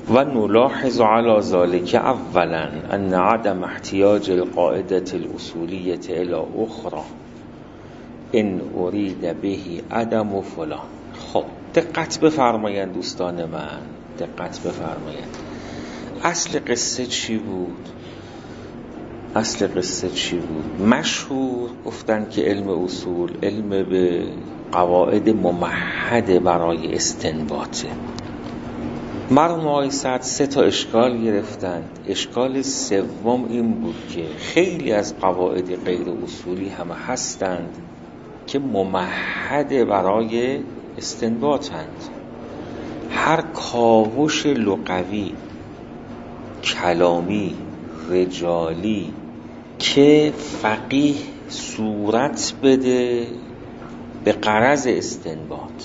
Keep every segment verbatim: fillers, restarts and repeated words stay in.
و نلاحظ على ذلك اولا ان عدم احتیاج القاعده الاصولیه الى اخرى ان اريد به عدم فلان. خب دقت بفرمایید دوستان من، دقت بفرمایید. اصل قصه چی بود؟ اصل قصه چی بود؟ مشهور گفتن که علم اصول علم به قواعد ممهد برای استنباطه. مرحوم آقای سعد سه تا اشکال گرفتند. اشکال سوم این بود که خیلی از قواعد غیر اصولی هم هستند که ممهد برای استنباطند. هر کاوش لغوی، کلامی، رجالی که فقیه صورت بده به غرض استنباط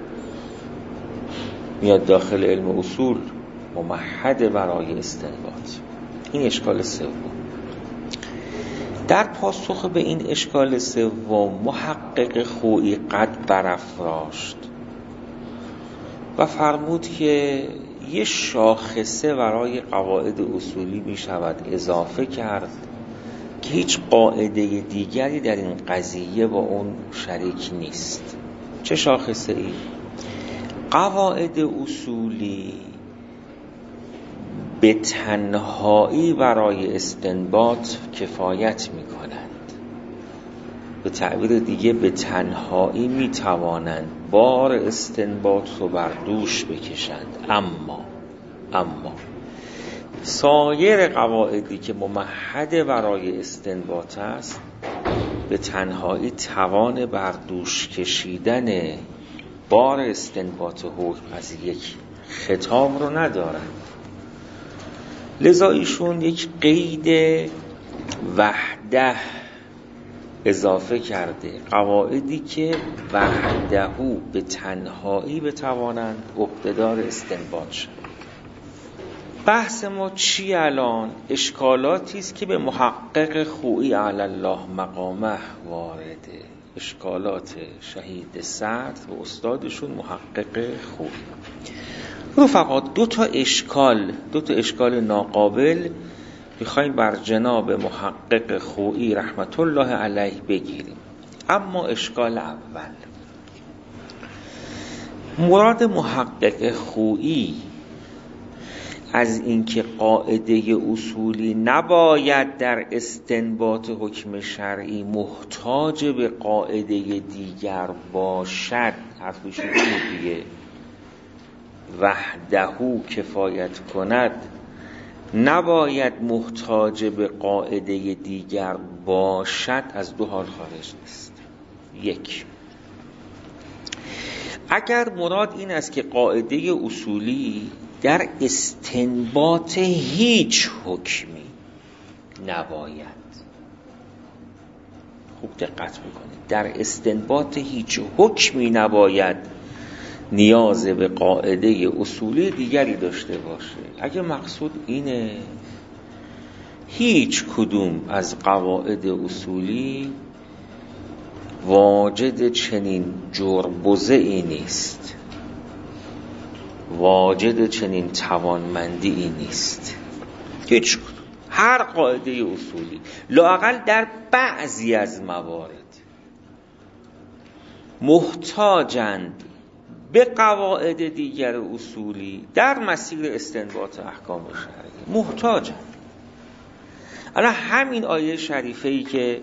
میاد داخل علم اصول، ممهد برای استنباط. این اشکال سوم. در پاسخ به این اشکال سوم محقق خویی قد برافراشت و فرمود که یه شاخصه برای قواعد اصولی می شود اضافه کرد که هیچ قاعده دیگری در این قضیه با اون شریک نیست. چه شاخصه ای؟ قواعد اصولی به تنهایی برای استنباط کفایت می کنند. به تعبیر دیگه به تنهایی می توانند بار استنباط رو بر دوش بکشند. اما اما سایر قواعدی که ممهد برای استنباط است به تنهایی توان بر دوش کشیدن بار استنباط حکم از یک خطاب رو ندارند. لذا ایشون یک قید وحده اضافه کرده، قواعدی که وحدهو به تنهایی بتوانند عهده‌دار استنباط شد. بحث ما چی الان؟ اشکالاتی است که به محقق خویی علی الله مقامه وارده. اشکالات شهید سعد و استادشون محقق خویی. رفقا دو تا اشکال دو تا اشکال ناقابل میخوایم بر جناب محقق خویی رحمت الله علیه بگیریم. اما اشکال اول، مراد محقق خویی از اینکه قاعده اصولی نباید در استنباط حکم شرعی محتاج به قاعده دیگر باشد، حرفش دیگه وحدهو کفایت کند، نباید محتاج به قاعده دیگر باشد، از دو حال خارج نیست. یک، اگر مراد این است که قاعده اصولی در استنباط هیچ حکمی نباید، خوب دقت بکنید، در استنباط هیچ حکمی نباید نیاز به قاعده اصولی دیگری داشته باشه. اگه مقصود اینه هیچ کدوم از قواعد اصولی واجد چنین جربزه‌ای نیست، واجد چنین توانمندی نیست، هیچ کدوم، هر قاعده اصولی لااقل در بعضی از موارد محتاجند به قواعد دیگر اصولی در مسیر استنباط احکام شرعی، محتاجند. الان همین آیه شریفه‌ای که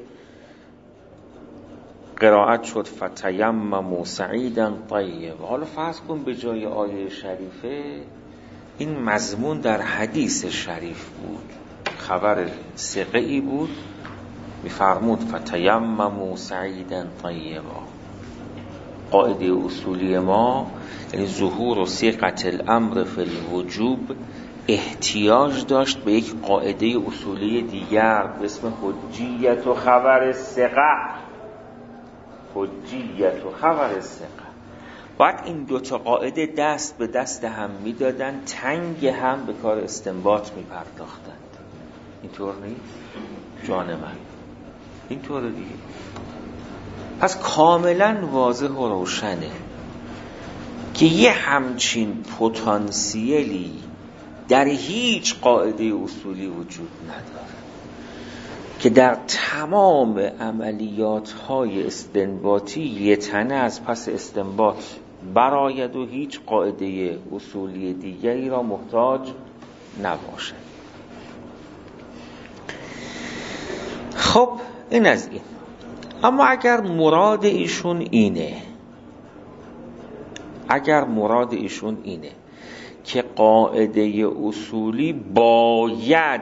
قرائت شد فتیمموا صعیدا طیبا، حالا فرض کن به جای آیه شریفه این مضمون در حدیث شریف بود، خبر ثقه‌ای بود، می‌فرمود فتیمموا صعیدا طیبا. قاعده اصولی ما یعنی ظهور و صیغه الامر فی الوجوب احتیاج داشت به یک قاعده اصولی دیگر به اسم حجیت و خبر ثقه. حجیت و خبر ثقه. باید این دوتا قاعده دست به دست هم میدادن، تنگ هم به کار استنباط میپرداختند. اینطور نیست؟ جان من اینطور دیگه. پس کاملا واضح و روشنه که یه همچین پتانسیلی در هیچ قاعده اصولی وجود نداره که در تمام عملیات های استنباطی یه تنه از پس استنباط براید و هیچ قاعده اصولی دیگری را محتاج نباشه. خب این از این. اما اگر مراد ایشون اینه اگر مراد ایشون اینه که قاعده اصولی باید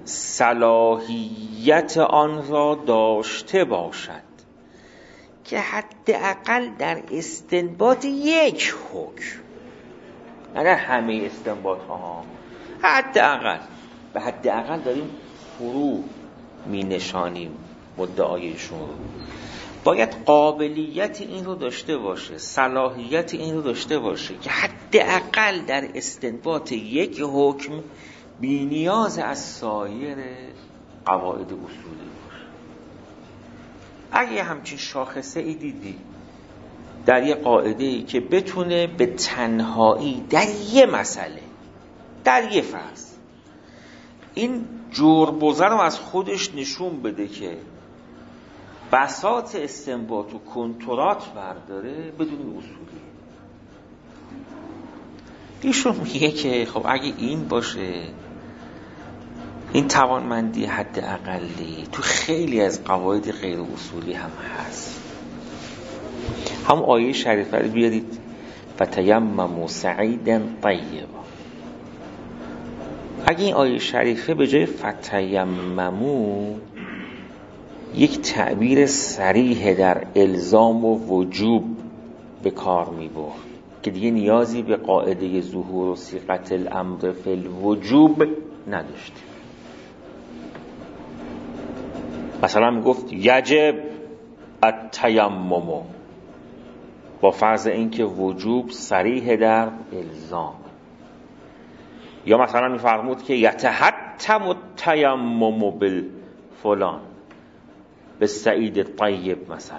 صلاحیت آن را داشته باشد که حداقل در استنباط یک حکم، نه همه استنباط ها، حداقل به حداقل داریم فرو می نشانیم مدعایشون، باید قابلیت این رو داشته باشه، صلاحیت این رو داشته باشه که حداقل در استنباط یک حکم بی نیاز از سایر قواعد اصولی باشه. اگه همچین شاخصه ای دیدی در یه قاعده ای که بتونه به تنهایی در یه مسئله، در یه فرض، این جربوزه رو از خودش نشون بده که بساط استنباط و کنترات برداره بدون اصولی، ایشون میگه که خب اگه این باشه، این توانمندی حد اقلی تو خیلی از قواعد غیر اصولی هم هست. هم آیه شریفه رو بیارید، فتیمموا صعیدا طیبا. اگه این آیه شریفه به جای فتیمموا یک تعبیر صریح در الزام و وجوب به کار می برد که دیگه نیازی به قاعده ظهور و صیغت الامر فی الوجوب نداشت. مثلا می گفت یجب التیمم با فرض اینکه وجوب صریح در الزام، یا مثلا می فرمود که یتحتم التیمم بالفلان به سعید طیب مثلا.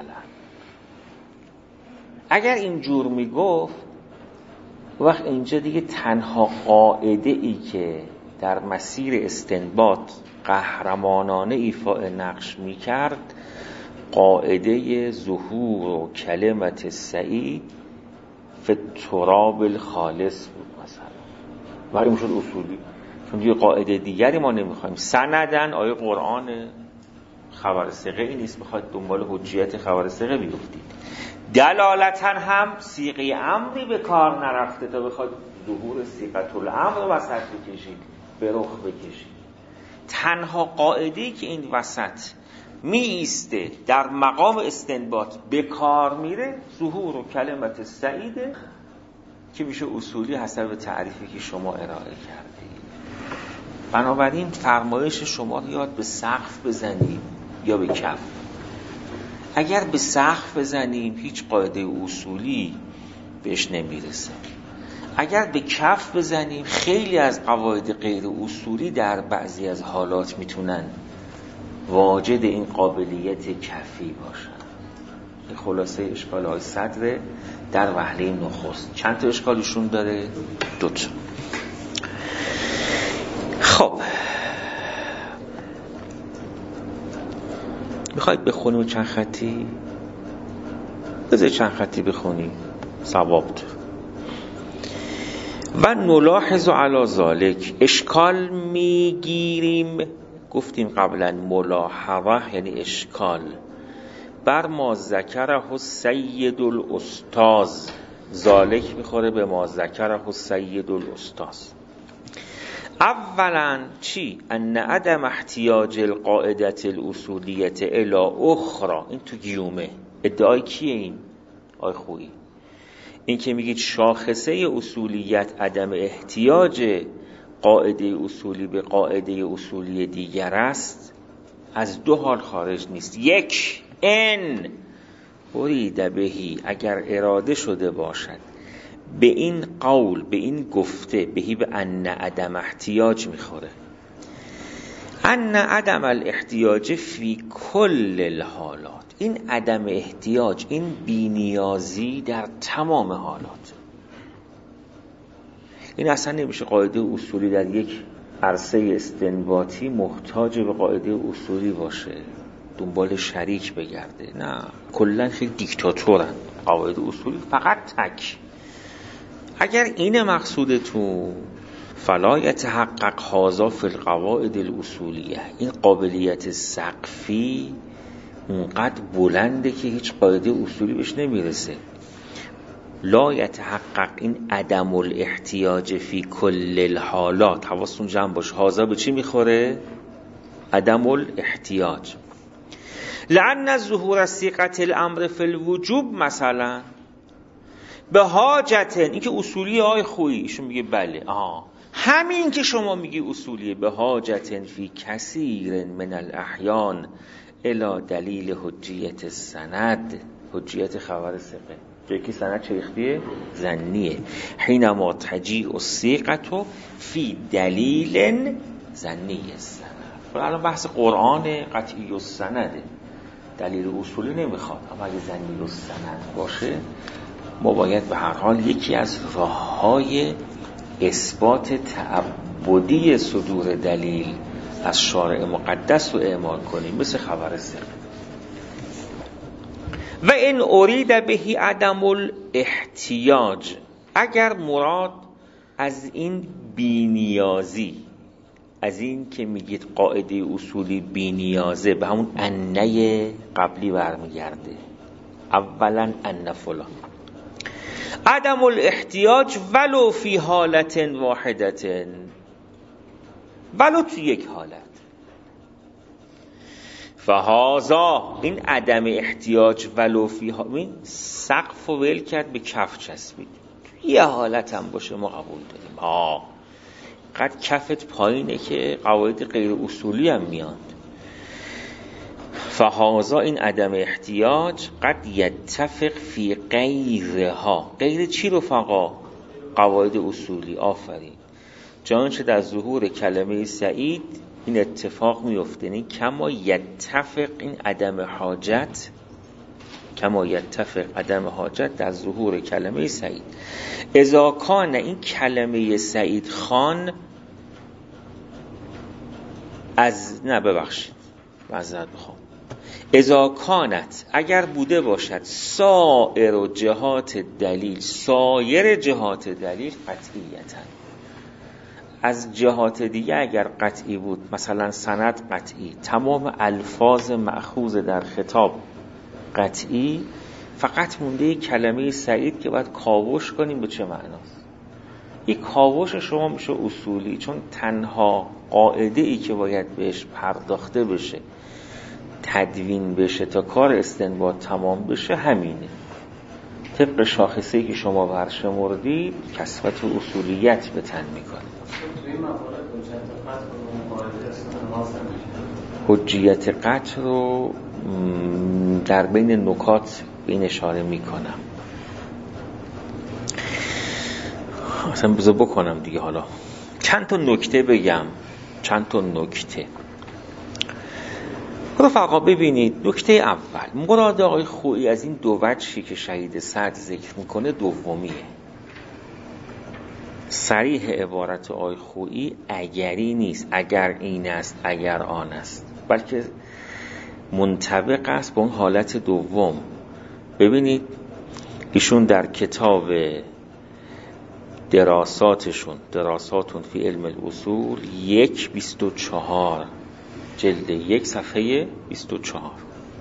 اگر اینجور میگفت وقت اینجا دیگه تنها قاعده ای که در مسیر استنباط قهرمانانه ایفاء نقش میکرد قاعده ظهور و کلمت سعید فی التراب الخالص بود مثلا، ولی میشد اصولی، چون دیگه قاعده دیگری ما نمیخوایم. سندن آیه قرآن خبر ثقه ای نیست بخواید دنبال حجیت خبر ثقه بیفتید، دلالتا هم صیغه امری به کار نرفته تا بخواید ظهور صیغه الامر رو وسط بکشید، به رخ بکشید. تنها قاعده‌ای که این وسط می ایسته در مقام استنباط به کار میره ظهور و کلمت سعیده که میشه اصولی حسب تعریفی که شما ارائه کردید. بنابراین فرمایش شما رو یاد به سقف بزنیم یا به کف. اگر به سقف بزنیم هیچ قاعده اصولی بهش نمیرسه، اگر به کف بزنیم خیلی از قواعد غیر اصولی در بعضی از حالات میتونن واجد این قابلیت کفی باشن. این خلاصه اشکال های صدر در وهله نخست. چند تا اشکالشون داره؟ دوتا. خب میخواید بخونیم چند خطی؟ بذار چند خطی بخونیم ثواب داره. و نلاحظ علی ذالک، اشکال میگیریم، گفتیم قبلا ملاحظه یعنی اشکال، بر ما ذکره سید الاستاذ، ذالک میخوره به ما ذکره سید الاستاذ. اولا چی؟ ان عدم احتیاج القاعده الاصولیه الی اخرى، این تو گیومه ادعای کیه؟ این آی خویی این که میگید شاخصه اصولیت عدم احتیاج قاعده اصولی به قاعده اصولی دیگر است، از دو حال خارج نیست. یک، ان ارید بهی، اگر اراده شده باشد به این قول، به این گفته، بهی به ان عدم احتیاج میخوره. ان عدم الاحتیاج فی کل الحالات، این عدم احتیاج، این بینیازی در تمام حالات. این اصلا نمیشه قاعده اصولی در یک عرصه استنباطی محتاج به قاعده اصولی باشه، دنبال شریک بگرده. نه، کلا خیلی دیکتاتورن قواعد اصولی، فقط تک. اگر این مقصودتون، فلا یتحقق هذا فی القواعد الاصولیه، این قابلیت سقفی اونقدر بلنده که هیچ قاعده اصولی بهش نمیرسه. لا یتحقق، این عدم الاحتیاج فی کل الحالات، حواستون جمع باشه، هذا به چی میخوره؟ عدم الاحتیاج. لأن ظهور صيغة الامر فی الوجوب مثلا به حاجت، این که اصولی های خویی، ایشون میگه بله آه همین که شما میگی اصولیه، به حاجت فی کثیر من الاحیان الی دلیل حجیت السند، حجیت خبر ثقه، جایی که سند چریختیه ظنیه، حینما تجیء الصیغة فی دلیل ظنی السند. الان بحث قرآن قطعی السنده، دلیل اصولی نمیخواد، اما اگه ظنی السند باشه ما باید به هر حال یکی از راه‌های اثبات تعبدی صدور دلیل از شارع مقدس رو اعمال کنیم، مثل خبر ثقه. و این ارید بهی عدم الاحتیاج، اگر مراد از این بینیازی، از این که میگید قاعده اصولی بینیازه، به همون انه قبلی برمیگرده، اولا ان فلان، عدم الاحتیاج ولو فی حالت واحدت، ولو تو یک حالت، فهذا، این عدم احتیاج ولو فی حالت، این سقف و ول کرد به کف چسبید، یه حالت هم باشه ما قبول داریم. ها قد کفت پایینه که قواعد غیر اصولی هم میاد. فهذا، این عدم احتیاج، قد یتفق فی غیرها، غیر چی رفقا؟ قواعد اصولی. آفرین. چنانچه در ظهور کلمه سعید این اتفاق میفته، این کما یتفق، این عدم حاجت، کما یتفق عدم حاجت در ظهور کلمه سعید. اذا کان، این کلمه سعید خان از، نه ببخشید معذرت میخوام، اذا کانت، اگر بوده باشد، سایر جهات دلیل، سایر جهات دلیل قطعیتا، از جهات دیگه اگر قطعی بود، مثلا سند قطعی، تمام الفاظ مأخوذ در خطاب قطعی، فقط مونده کلمه سعید که باید کاوش کنیم به چه معناست. یک کاوش شما میشه اصولی، چون تنها قاعده ای که باید بهش پرداخته بشه، تدوین بشه تا کار استنباط تمام بشه همینه. طبق شاخصه‌ای که شما برشمردید کسوت اصولیت به تن میکنه. حجیت قطع رو در بین نکات به این اشاره میکنم. اصلا بذار بکنم دیگه. حالا چند تا نکته بگم، چند تا نکته رفقا. ببینید، نکته اول، مراد آقای خویی از این دو وجهی که شهید سعد ذکر میکنه دومیه. صریح عبارت آقای خویی اگری نیست، اگر این است اگر آن است، بلکه منطبق است با اون حالت دوم. ببینید ایشون در کتاب دراساتشون، دراساتون فی علم الاصول، یک بیست و چهار، جلد یک صفحه بیست و چهار،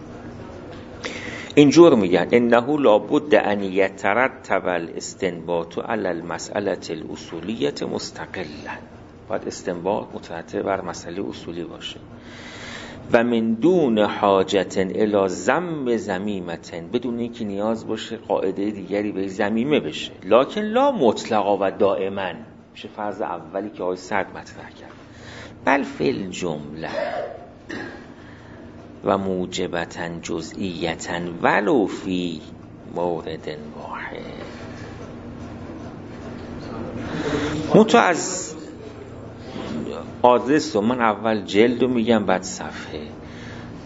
اینجور میگن انه لابد ان یترتب الاستنباط علی المسئله الاصولیه مستقلا، باید استنباط مترتب بر مسئله اصولی باشه. و من دون حاجت الی ذم ذمیمه، بدون اینکه نیاز باشه قاعده دیگری به ذمیمه بشه. لکن لا مطلقا و دائما، میشه فرض اولی که آقای سعد مطرح کرد. بل فی الجمله و موجبتا جزئیتا ولو فی مورد واحد. متو از آدرس رو من اول جلد رو میگم بعد صفحه.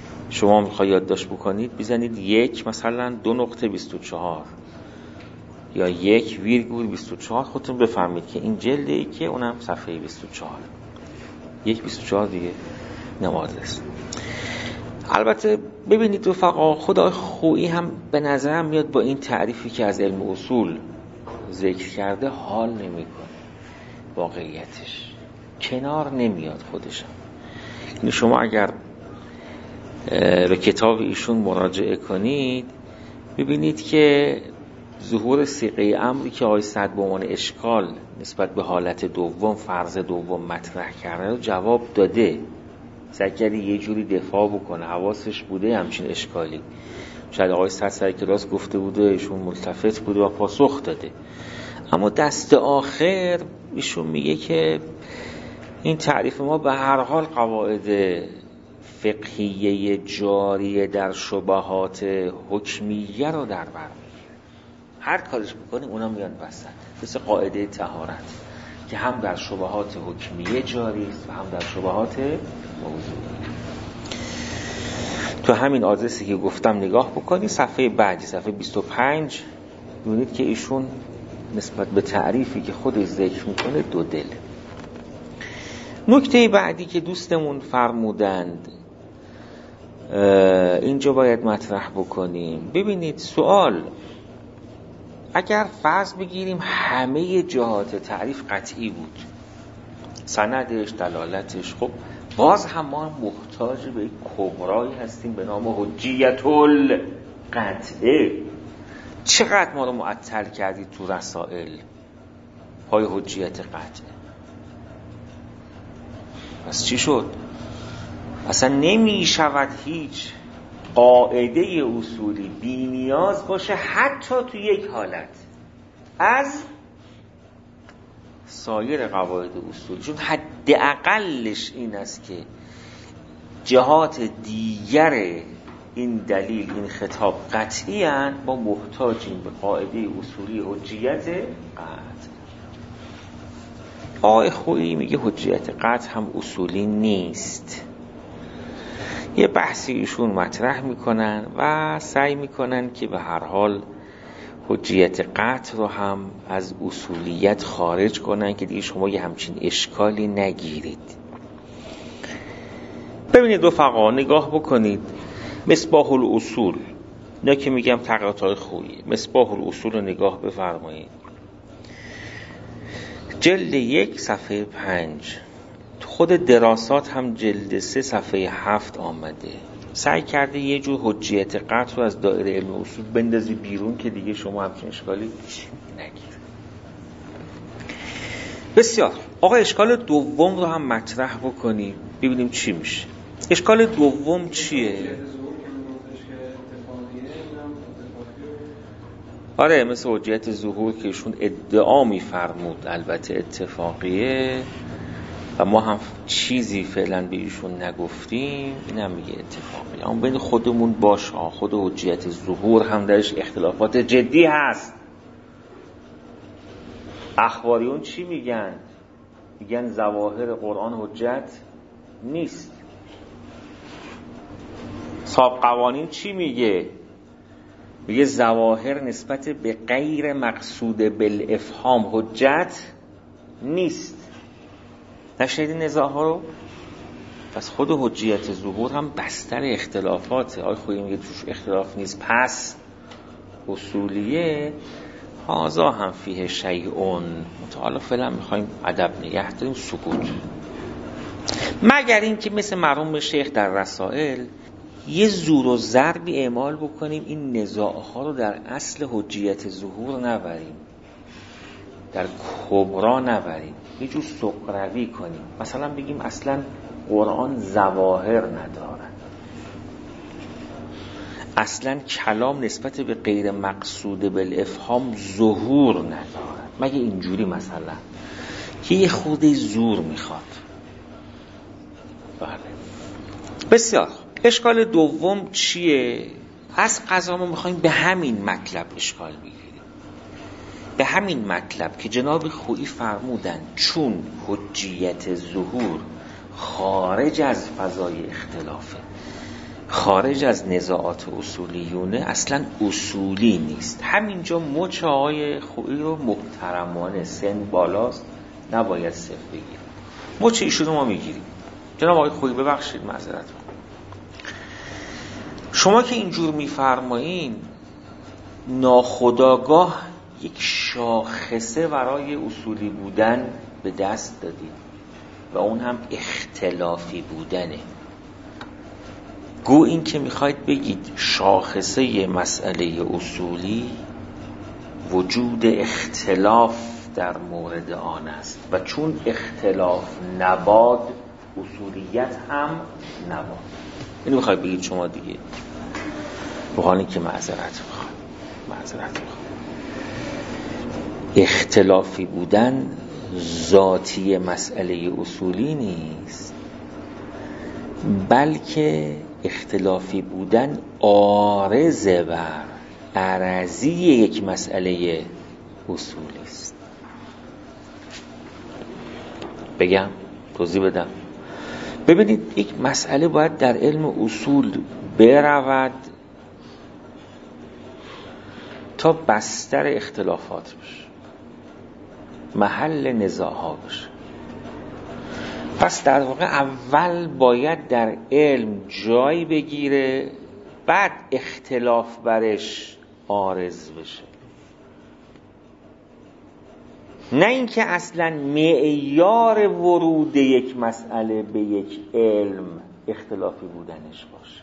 شما میخوایی یادداشت بکنید بزنید یک مثلا دو نقطه بیست و چهار، یا یک ویرگول بیست و چهار، خودتون بفهمید که این جلده که اونم صفحه بیست و چهار، یک بیست و چهار دیگه نماز است. البته ببینید رفقا، خدای خویی هم به نظرم میاد با این تعریفی که از علم اصول ذکر کرده حال نمیکنه، واقعیتش کنار نمیاد خودشم. یعنی شما اگر به کتاب ایشون مراجعه کنید ببینید که ظهور صیغه امری که آقای سعد به عنوان اشکال نسبت به حالت دوم، فرض دوم مطرح کرده رو جواب داده، سعی کرده یه جوری دفاع بکنه، حواسش بوده همچین اشکالی. شاید آقای سعد سعی کلاس گفته بوده، ایشون ملتفت بوده و پاسخ داده. اما دست آخر ایشون میگه که این تعریف ما به هر حال قواعد فقهیه جاریه در شبهات حکمیه رو در بر میگیره. هر کارش بکنیم اونا میان وسط، مثل قاعده طهارت که هم در شبهات حکمیه جاری است و هم در شبهات موضوعی. تو همین آدرسی که گفتم نگاه بکنید، صفحه بعدی صفحه بیست و پنج، می‌بینید که ایشون نسبت به تعریفی که خودش ذکر میکنه دو دل. نکته بعدی که دوستمون فرمودند اینجا باید مطرح بکنیم، ببینید سوال، اگر فرض بگیریم همه جهات تعریف قطعی بود، سندش، دلالتش، خب باز هم ما محتاج به کبرایی هستیم به نام حجیت القطعه. چقدر ما رو معطل کردید تو رسائل پای حجیت قطعه؟ پس چی شد؟ اصلا نمی شود هیچ قاعده اصولی بی نیاز باشه حتی تو یک حالت از سایر قواعد اصولی، چون حداقلش این است که جهات دیگر این دلیل، این خطاب قطعی هستند، ما محتاجیم به قاعده اصولی حجیت قطع. آقای خویی میگه حجیت قطع هم اصولی نیست. یه بحثی ایشون مطرح میکنن و سعی میکنن که به هر حال حجیت قطع رو هم از اصولیت خارج کنن که دیگه شما یه همچین اشکالی نگیرید. ببینید رفقا، نگاه بکنید مصباح الاصول، نه که میگم تقاطع خویی، مصباح الاصول رو نگاه بفرمایید، جلد یک صفحه پنج، خود دراسات هم جلد سه صفحه هفت آمده. سعی کرده یه جور حجیت قطع رو از دایره علم اصول بندازی بیرون که دیگه شما همچین اشکالی نگیر. بسیار. آقا اشکال دوم رو هم مطرح بکنیم ببینیم چی میشه. اشکال دوم چیه؟ آره، مثل حجیت ظهور که ایشون ادعا می‌فرمود، البته اتفاقیه و ما هم چیزی فعلا به ایشون نگفتیم، این هم میگه اتفاقیه. اما بین خودمون باش، خود حجیت ظهور هم درش اختلافات جدی هست. اخباریون چی میگن؟ میگن ظواهر قرآن حجت نیست. صاحب قوانین چی میگه؟ میگه ظواهر نسبت به غیر مقصود بالافهام حجت نیست. نشنیدین نزاع ها رو؟ پس خود حجیت ظهور هم بستر اختلافاته. آی خویی میگه توش اختلاف نیست، پس اصولیه هازا هم فیه شیئون. متعالی فعلا میخوایم ادب نگه داریم، سکوت، مگر این که مثل مرحوم شیخ در رسائل یه زور و ضربی اعمال بکنیم این نزاع ها رو در اصل حجیت ظهور نبریم، در کبرا نبریم، یه جور سقروی کنیم. مثلا بگیم اصلا قرآن ظواهر نداره، اصلا کلام نسبت به غیر مقصود بالافهام ظهور نداره، مگه اینجوری مثلا که یه خود زور میخواد. بله بسیار. اشکال دوم چیه؟ از قضا ما میخوایم به همین مطلب اشکال بگیریم، به همین مطلب که جناب خویی فرمودن چون حجیت ظهور خارج از فضای اختلافه، خارج از نزاعات اصولیونه اصلا اصولی نیست. همینجا مچ آقای خویی رو محترمانه، سن بالاست، نباید صفر بگیریم. مچ ایشون رو ما میگیریم. جناب آقای خویی ببخشید معذرت. شما که اینجور میفرمایین ناخودآگاه یک شاخصه برای اصولی بودن به دست دادید و اون هم اختلافی بودنه. گو این که میخواید بگید شاخصه مسئله اصولی وجود اختلاف در مورد آن است و چون اختلاف نباد اصولیت هم نباد. اینو میخواید بگید شما دیگه، به حالی که معذرت میخوام معذرت میخوام اختلافی بودن ذاتی مسئله اصولی نیست، بلکه اختلافی بودن عارض بر عرضی یک مسئله اصولی است. بگم توضیح بدم. ببینید یک مسئله باید در علم اصول برود تا بستر اختلافات بشه، محل نزاع‌ها بشه. پس در واقع اول باید در علم جای بگیره، بعد اختلاف برش عارض بشه، نه اینکه اصلا معیار ورود یک مسئله به یک علم اختلافی بودنش باشه.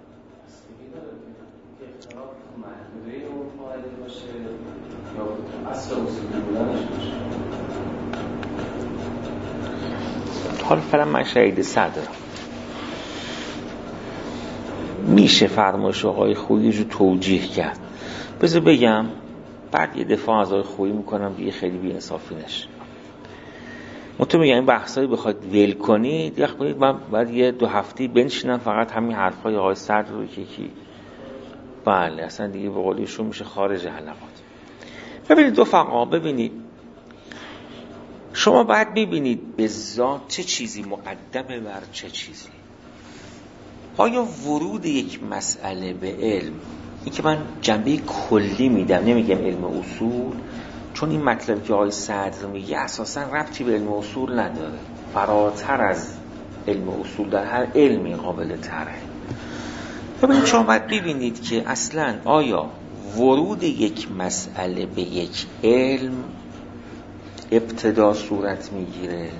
اختلاف محدوده اون فاعل باشه یا اصل اصولی بودنش باشه. حالا فعلا من شهید سر دارم. میشه فرمایش آقای خویی رو توجیه کرد. بذار بگم بعد یه دفاع از آقای خویی میکنم دیگه خیلی بی انصافی نشه. مطمئن میگم این بحثایی بخواید ول کنید یخ کنید من بعد یه دو هفته بنشینم فقط همین حرفای آقای سر رو که کی بله اصلا دیگه به قول ایشون میشه خارج حلقات. ببینید دو فقا ببینید شما باید ببینید به ذات چه چیزی مقدمه بر چه چیزی. آیا ورود یک مسئله به علم، این که من جنبه کلی میدم نمیگم علم اصول، چون این مطلب که آقای صدر میگه اساسا ربطی به علم اصول نداره، فراتر از علم اصول در هر علمی قابل طرحه. ببینید شما باید ببینید که اصلا آیا ورود یک مسئله به یک علم ابتدا صورت میگیره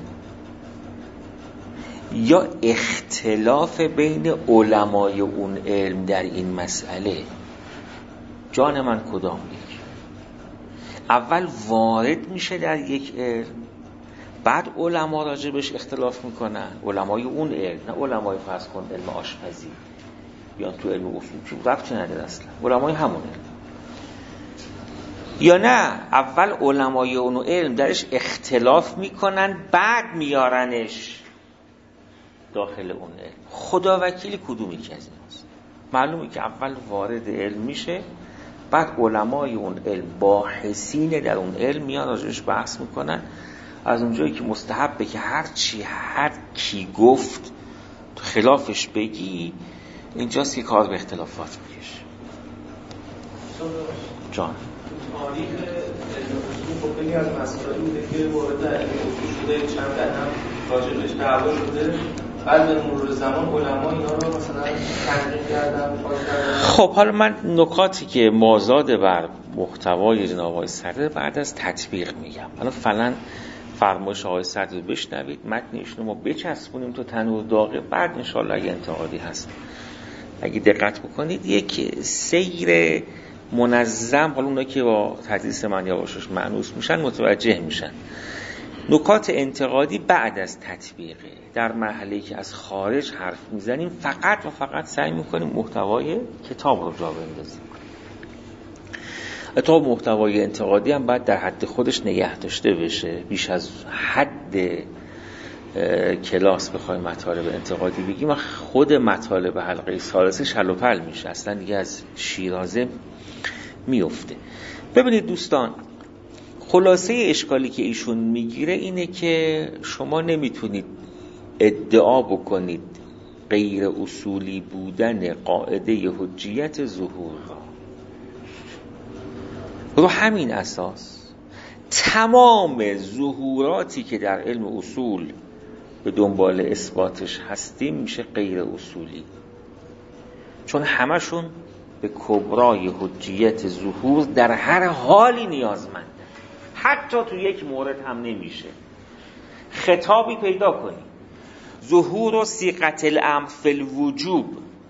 یا اختلاف بین علمای اون علم در این مسئله؟ جان من کدام یک؟ اول وارد میشه در یک علم، بعد علما راجبش اختلاف میکنن، علمای اون علم، نه علمای فرض کن علم آشپزی بیان تو علم اصول که ربطی نداره اصلا، علمای همون علم. یا نه اول علمای اون علم درش اختلاف میکنن بعد میارنش داخل اون علم. خدا وکیلی کدومی که از ایناست؟ معلومه که اول وارد علم میشه، بعد علمای اون علم باحثین در اون علم میان راجعش بحث میکنن، از اونجایی که مستحبه که هر چی هر کی گفت تو خلافش بگی، اینجاست که کار به اختلافات میکشه. جان تاریخ علم اصول خب خیلی از مسائلی بوده که وارد علم اصول شده، چند قدم راجعش دعوا شده، بعد به مرور زمان علما اینا رو مثلا تحقیق کردن، پاک کردن. خب حالا من نکاتی که مازاد بر محتوای جناب آقای صدر بعد از تطبیق میگم. حالا فعلا فرمایش آقای صدر رو بشنوید، متنش رو ما بچسبونیم تو تنور داغه، بعد انشالله اگه انتقادی هست اگه دقت بکنید یک سیر منظم، حالا اونایی که با تدریس من یواشاش مانوس میشن متوجه میشن. نکات انتقادی بعد از تطبیقه، در مرحله‌ای که از خارج حرف میزنیم فقط و فقط سعی میکنیم محتوای کتاب رو جا بندازیم. تا محتوای انتقادی هم باید در حد خودش نگه داشته بشه. بیش از حد کلاس بخوایم مطالب انتقادی بگیم خود مطالب حلقه ثالثه شل و پل میشه، اصلا دیگه از شیرازه میفته. ببینید دوستان، خلاصه اشکالی که ایشون میگیره اینه که شما نمیتونید ادعا بکنید غیر اصولی بودن قاعده حجیت ظهور را. رو همین اساس تمام ظهوراتی که در علم اصول به دنبال اثباتش هستیم میشه غیر اصولی، چون همشون به کبرای حجیت ظهور در هر حالی نیازمند، حتی تو یک مورد هم نمیشه خطابی پیدا کنی ظهور و صیغت الامر فی الوجوب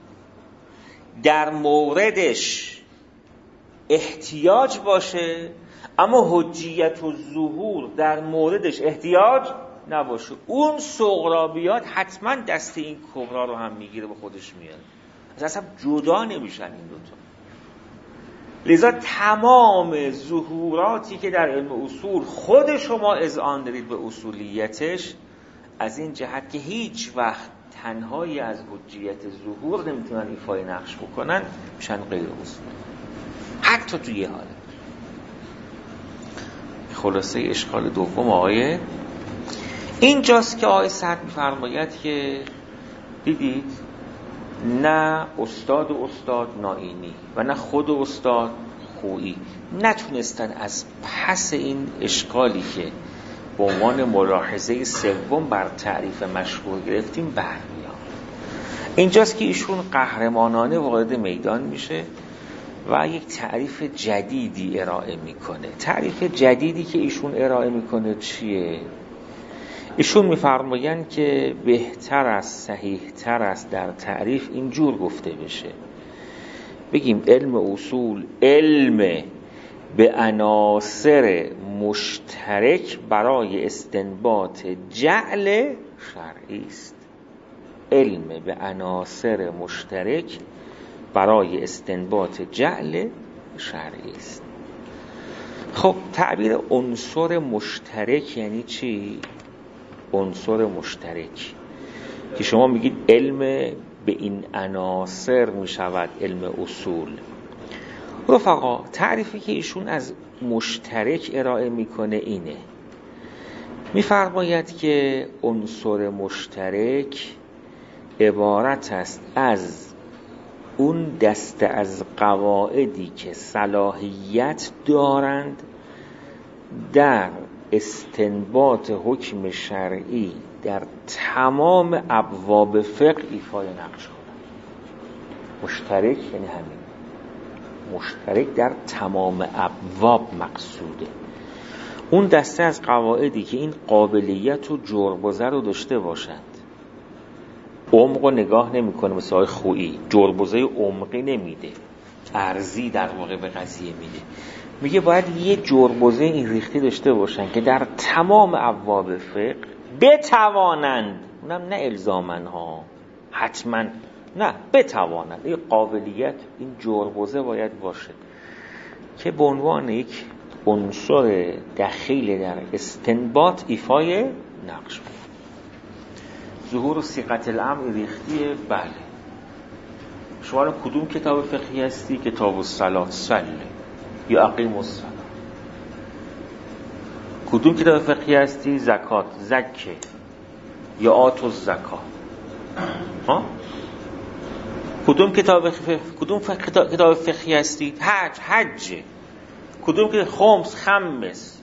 در موردش احتیاج باشه اما حجیت و ظهور در موردش احتیاج نباشه، اون سغرابیات حتما دست این کبرا رو هم میگیره به خودش میاره، اصلا جدا نمیشن این دوتا. لذا تمام ظهوراتی که در علم اصول خود شما اذعان دارید به اصولیتش، از این جهت که هیچ وقت تنهایی از حجیت ظهور نمیتونن ایفای نقش بکنن، میشن غیر اصول حتی توی یه حاله. خلاصه اشکال دوم آقای اینجاست که آقای سعد می‌فرماید که دیدید نه استاد و استاد نائینی و نه خود استاد خویی نتونستن از پس این اشکالی که به عنوان ملاحظه سوم بر تعریف مشهور گرفتیم برمیان. اینجاست که ایشون قهرمانانه وارد میدان میشه و یک تعریف جدیدی ارائه میکنه. تعریف جدیدی که ایشون ارائه میکنه چیه؟ ایشون میفرمایند که بهتر است، صحیح تر است در تعریف اینجور گفته بشه، بگیم علم اصول علم به عناصر مشترک برای استنباط جعل شرعی است. علم به عناصر مشترک برای استنباط جعل شرعی است. خب تعبیر عنصر مشترک یعنی چی؟ عنصر مشترک که شما میگید علم به این عناصر میشود علم اصول. رفقا تعریفی که ایشون از مشترک ارائه میکنه اینه، میفرماید که عنصر مشترک عبارت است از اون دسته از قواعدی که صلاحیت دارند در استنباط حکم شرعی در تمام ابواب فقه ایفای نقش کنند. مشترک یعنی همین، مشترک در تمام ابواب مقصوده. اون دسته از قواعدی که این قابلیت و جربوزه رو داشته باشند، عمق و نگاه نمی کنه مثل آقای خویی، جربوزه عمقی نمیده، ارزی در واقع به قضیه میده، میگه باید یه جربوزه این ریختی داشته باشن که در تمام ابواب فقه بتوانند، اونم نه الزامن ها حتما، نه بتوانند، این قابلیت این جربوزه باید باشه که به عنوان یک عنصر دخیل در استنباط ایفای نقش بود. ظهور و صیغت الامر ریختیه. بله شما کدوم کتاب فقهی هستی؟ کتاب الصلاة، صلی یا اقیم الصلاة. کدوم کتاب فقهی هستی؟ زکات، زکه یا آت الزکات. ها؟ کدوم کتاب فقه کدوم فقه... کتاب فقهی هستی؟ حج، حج. کدوم که خمس، خمس.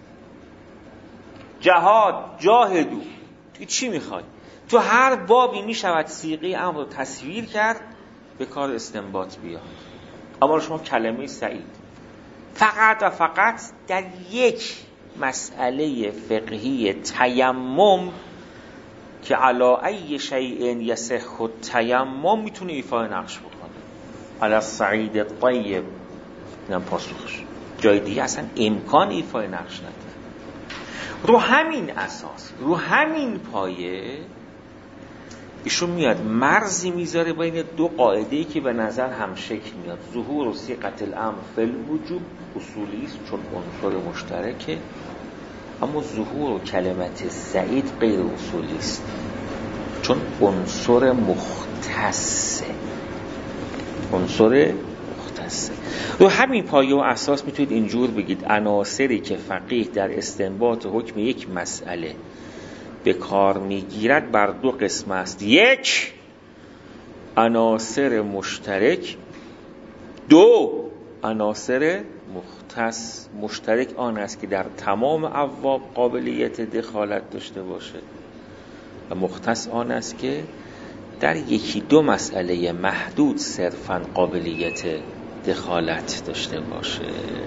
جهاد، جاهدو. تو چی میخوای؟ تو هر بابی میشود صیغه امر رو تصویر کرد به کار استنباط بیاد. اما شما کلمه سعید فقط و فقط در یک مسئله فقهی تیمم که علی ای شیء یصح التیمم میتونه ایفای نقش بکنه. علی الصعید الطیب اینم پاسخش. جای دیگه اصلا امکان ایفای نقش نداره. رو همین اساس، رو همین پایه ایشون میاد مرزی میذاره بین دو قاعده‌ای که به نظر هم شکل میاد. ظهور و صیغت الامر فی الوجوب اصولی است چون عنصر مشترکه، اما ظهور و کلمت سعید غیر اصولی است چون عنصر مختصه. عنصر مختصه. رو همین پایه و اساس میتونید اینجور بگید عناصری که فقیه در استنباط حکم یک مسئله به کار میگیرد بر دو قسم است. یک، عناصر مشترک دو عناصر مختص. مشترک آن است که در تمام ابواب قابلیت دخالت داشته باشه و مختص آن است که در یکی دو مسئله محدود صرفاً قابلیت دخالت داشته باشه.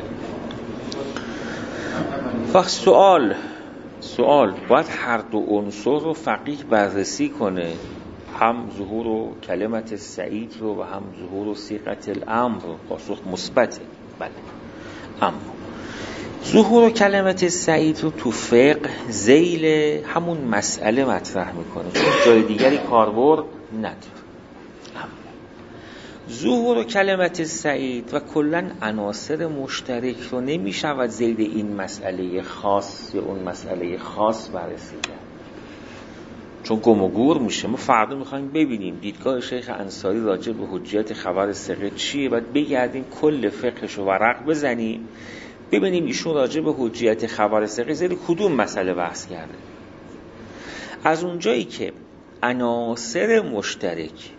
وقت سوال سوال باید هر دو عنصر رو فقیه بررسی کنه، هم ظهور و کلمت سعید رو و هم ظهور و صیغت الامر رو. پاسخ مثبته. بله، اما ظهور و کلمت سعید رو تو فقه ذیل همون مسئله مطرح میکنه، چون جای دیگری کاربرد نداره. اما ظهور و کلمت سعید و کلن عناصر مشترک رو نمیشود ذیل این مسئله خاص یا اون مسئله خاص بررسی کرد، چون گم و گور میشه. ما فردا میخوایم ببینیم دیدگاه شیخ انصاری راجع به حجیت خبر ثقه چیه، بعد بگردیم کل فقهش رو ورق بزنیم ببینیم ایشون راجع به حجیت خبر ثقه زیر کدوم مسئله بحث کرده. از اونجایی که عناصر مشترک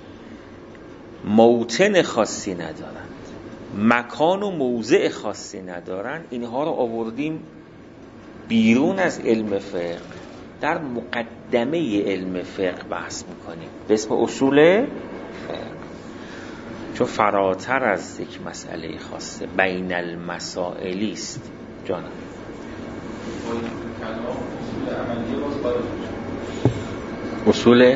موطن خاصی ندارند، مکان و موضع خاصی ندارند، اینها رو آوردیم بیرون از علم فقه، در مقدمه علم فقه بحث میکنیم به اسم اصول فقه، چون فراتر از یک مسئله خاصه، بین المسائلی است. جانم اصول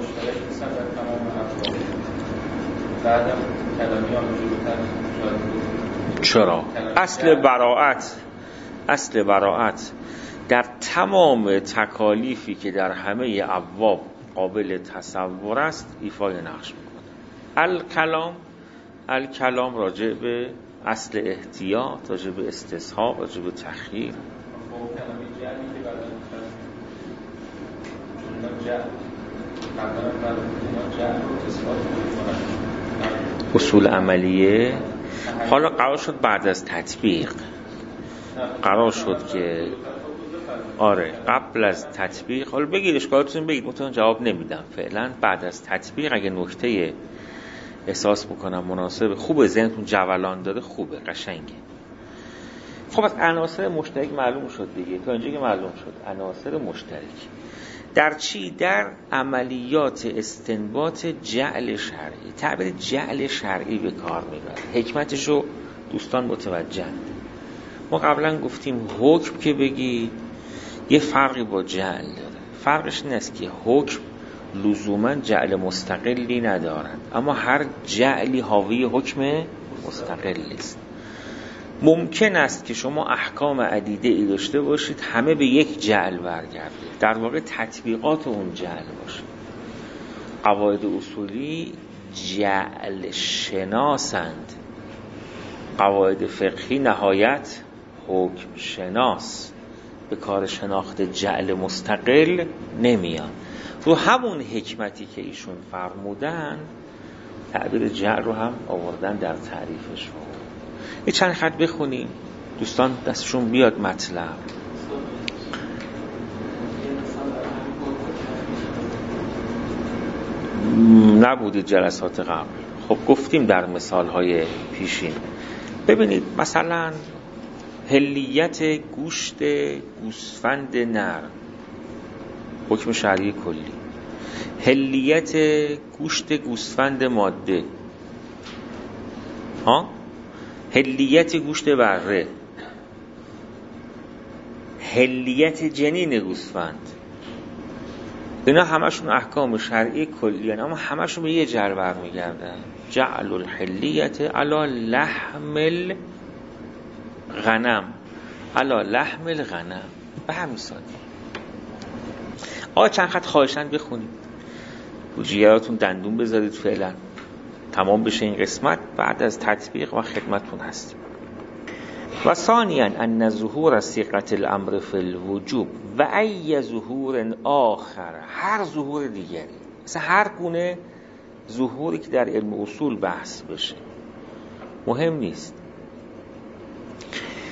چرا؟ اصل براءت اصل براءت در تمام تکالیفی که در همه ابواب قابل تصور است ایفای نقش میکنه. الکلام الکلام راجع به اصل احتیاط، راجع به استصحاب، راجع به تخییر. اصول عملیه حالا قرار شد بعد از تطبیق، قرار شد که آره قبل از تطبیق، حالا بگید اشکالاتون بگید، متون جواب نمیدم فعلا. بعد از تطبیق اگه نکته احساس بکنم مناسب، خوبه، ذهنتون جولان داره، خوبه، قشنگه. خب از عناصر مشترک معلوم شد دیگه، تا اینجا که معلوم شد عناصر مشترک در چی؟ در عملیات استنباط جعل شرعی. تعبیر جعل شرعی به کار میبره، حکمتشو دوستان متوجهند. ما قبلا گفتیم حکم که بگی یه فرقی با جعل داره. فرقش این است که حکم لزوما جعل مستقلی ندارند، اما هر جعلی حاوی حکم مستقلی است. ممکن است که شما احکام عدیده ای داشته باشید همه به یک جعل برگرده، در واقع تطبیقات اون جعل باشه. قواعد اصولی جعل شناسند، قواعد فقهی نهایت حکم شناس، به کار شناخت جعل مستقل نمیان. رو همون حکمتی که ایشون فرمودن تعبیر جعل رو هم آوردن در تعریفش. یه چند خط بخونیم دوستان دستشون بیاد مطلب. نبودید جلسات قبل، خب گفتیم در مثالهای پیشین. ببینید مثلا حلیت گوشت گوسفند نر، حکم شرعی کلی. حلیت گوشت گوسفند ماده، ها، حلیت گوشت بره، حلیت جنین گوسفند، اینا همشون احکام شرعی کلی هستند، اما همشون به یه جعل برمیگردن. جعل الحلیت علی لحم الغنم، علی لحم الغنم، به همین سادگی. آقا چند خط خواهشاً بخونید، رو جیگراتون دندون بذارید فعلا تمام بشه این قسمت، بعد از تطبیق و خدمتون هستیم. و ثانیاً ان ظهور صیغه الامر فی الوجوب و ای ظهور آخر، هر ظهور دیگری، مثلا هر گونه ظهوری که در علم اصول بحث بشه مهم نیست،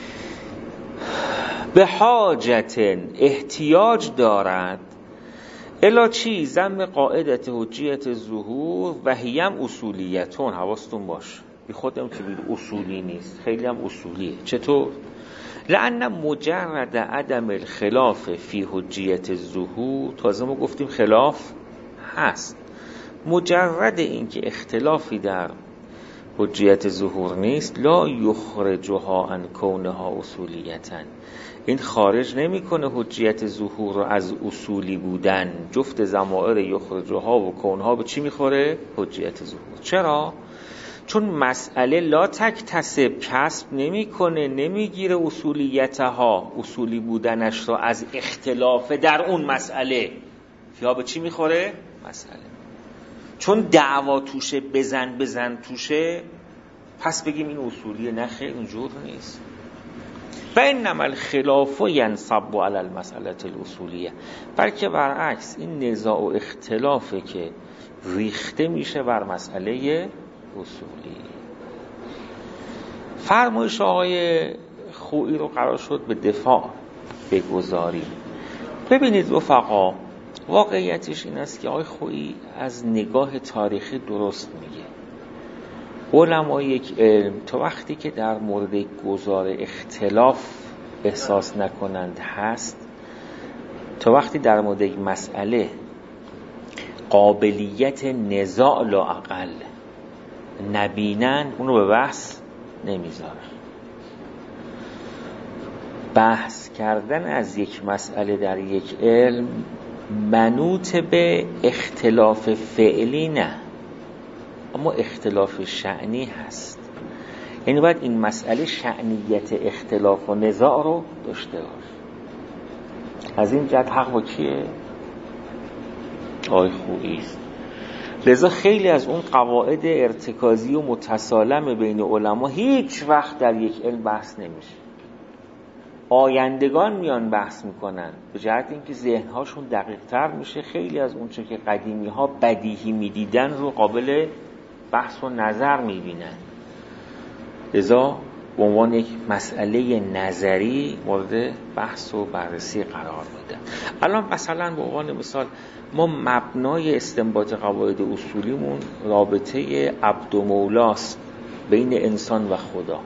به حاجت احتیاج دارد الا چی؟ ضم قاعدت حجیت ظهور و هیم اصولیتون. حواستون باش بی خودم که بید اصولی نیست، خیلی هم اصولیه. چطور؟ لأن مجرد عدم الخلاف فی حجیت الظهور، تازه ما گفتیم خلاف هست، مجرد اینکه اختلافی در حجیت ظهور نیست، لا یخرجها عن کونها اصولیتا، این خارج نمیکنه حجیت ظهور رو از اصولی بودن. جفت ضمائر یخرجها و کونها به چی میخوره؟ حجیت ظهور. چرا؟ چون مسئله لا تکتسب، کسب نمیکنه، نمیگیره اصولیتها، اصولی بودنش رو از اختلاف در اون مسئله. یا به چی میخوره؟ مسئله. چون دعوا توشه، بزن بزن توشه، پس بگیم این اصولیه. نه خیر، اینجور نیست. و انما الخلاف ینصب علی المسئله الاصولیه، بلکه برعکس این نزاع و اختلافه که ریخته میشه بر مسئله اصولی. فرمایش آقای خویی رو قرار شد به دفاع بگذاریم. ببینید رفقا، واقعیتش این است که آقای خویی از نگاه تاریخی درست میگه. علمای یک علم تا وقتی که در مورد گزار اختلاف احساس نکنند هست، تا وقتی در مورد یک مسئله قابلیت نزاع لااقل نبینن، اونو به بحث نمیذارن. بحث کردن از یک مسئله در یک علم منوط به اختلاف فعلی نه، اما اختلاف شأنی هست. یعنی باید این مسئله شأنیت اختلاف و نزاع رو داشته باشه. از این جهت حق با کیه؟ آقای خویی است. لذا خیلی از اون قواعد ارتکازی و متسالم بین علما هیچ وقت در یک علم بحث نمیشه. آیندگان میان بحث میکنن به جهت اینکه ذهنهاشون دقیق تر میشه، خیلی از اون چه که قدیمی ها بدیهی میدیدن رو قابل بحث و نظر میبینن. لذا به عنوان یک مسئله نظری مورد بحث و بررسی قرار میدن. الان مثلا به عنوان مثال ما مبنای استنباط قواعد اصولیمون رابطه عبد و مولاست بین انسان و خدا،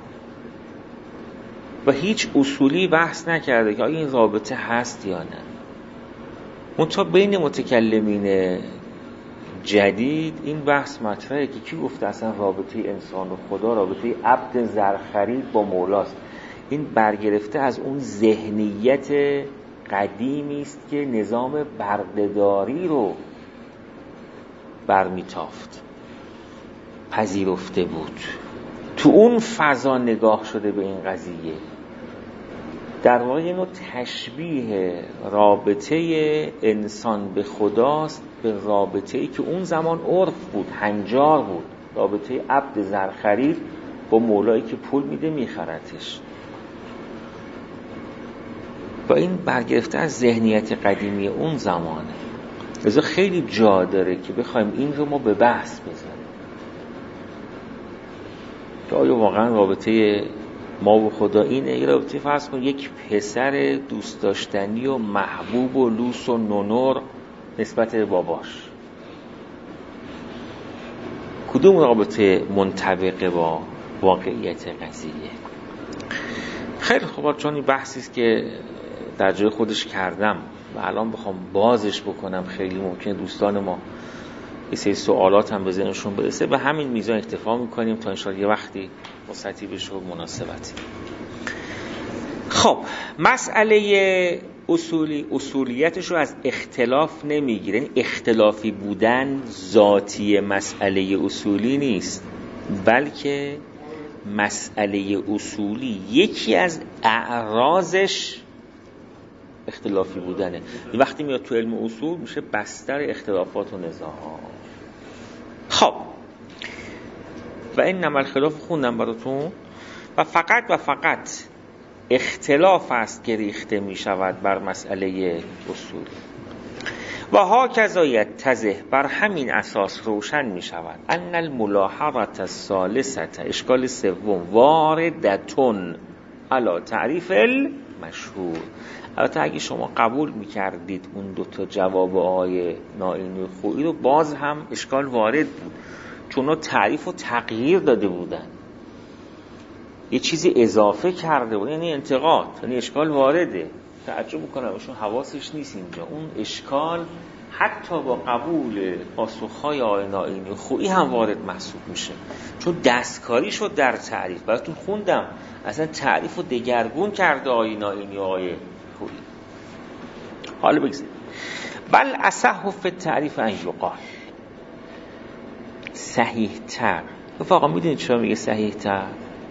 و هیچ اصولی بحث نکرده که آیا این رابطه هست یا نه. منتها بین متکلمین جدید این بحث مطرحه که کی گفته اصلا رابطه انسان و خدا رابطه عبد زرخرید با مولاست. این برگرفته از اون ذهنیت قدیمی است که نظام بردهداری رو برمیتافت، پذیرفته بود. تو اون فضا نگاه شده به این قضیه. در واقع یه نوع تشبیه رابطه انسان به خداست به رابطه‌ای که اون زمان عرف بود، هنجار بود، رابطه عبد زرخرید با مولایی که پول میده میخرتش. و این برگرفته از ذهنیت قدیمی اون زمانه. لذا خیلی جا داره که بخوایم این رو ما به بحث بذاریم که آیا واقعا رابطه ما و خدا اینه؟ یه رابطه فرض کن یک پسر دوست داشتنی و محبوب و لوس و نونور نسبت به باباش، کدوم رابطه منطبقه با واقعیت قضیه؟ خیلی خوب، چون این بحثی است که در جای خودش کردم و الان بخوام بازش بکنم خیلی ممکنه دوستان ما یه سری سوالات هم به ذهنشون برسه. به همین میزان اکتفا میکنیم تا انشاءالله یه وقتی وسطی بشه و مناسبتی. خب مسئله اصولی اصولیتش رو از اختلاف نمیگیره. یعنی اختلافی بودن ذاتی مسئله اصولی نیست، بلکه مسئله اصولی یکی از اعراضش اختلافی بودنه. وقتی میاد تو علم اصول میشه بستر اختلافات و نزاعات. خب و این نمال خلاف خوندم براتون. و فقط و فقط اختلاف است که ریخته می شود بر مسئله اصول. و ها کذایت تزه، بر همین اساس روشن می شود ان الملاحظه الثالثه، اشکال سوم، واردتون علی تعریف مشهور. البته اگه شما قبول میکردید اون دوتا جواب آقای نائینی خویی رو باز هم اشکال وارد بود، چون اون تعریف و تغییر داده بودن، یه چیزی اضافه کرده بود، یعنی انتقاد، یعنی اشکال وارده. تعجب میکنم ایشون حواسش نیست اینجا. اون اشکال حتی با قبول پاسخهای آقای نائینی خویی هم وارد محسوب میشه، چون دستکاری شد در تعریف. براتون خوندم اصلا تعریف رو دگرگون کرده آقای نائینی و آقای خویی. حالا بگذاریم بل اصح فی التعریف ان یقال، صحیح تر. آقا میدونید چرا میگه صحیح تر؟